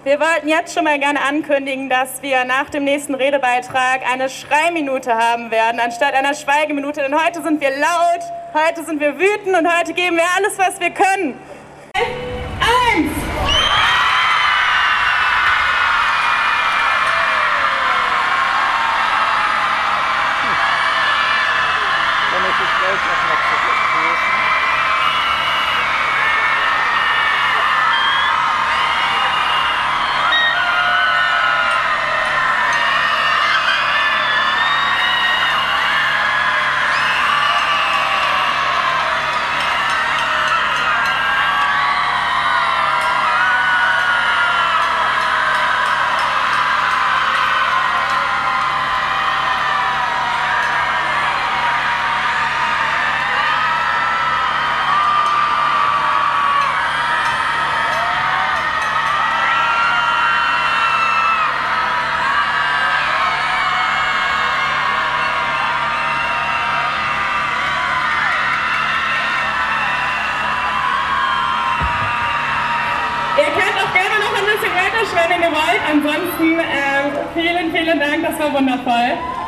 Wir wollten jetzt schon mal gerne ankündigen, dass wir nach dem nächsten Redebeitrag eine Schreiminute haben werden, anstatt einer Schweigeminute. Denn heute sind wir laut, heute sind wir wütend und heute geben wir alles, was wir können. 1! Ihr könnt auch gerne noch ein bisschen weiter schreien, wenn ihr wollt. Ansonsten vielen Dank, das war wundervoll.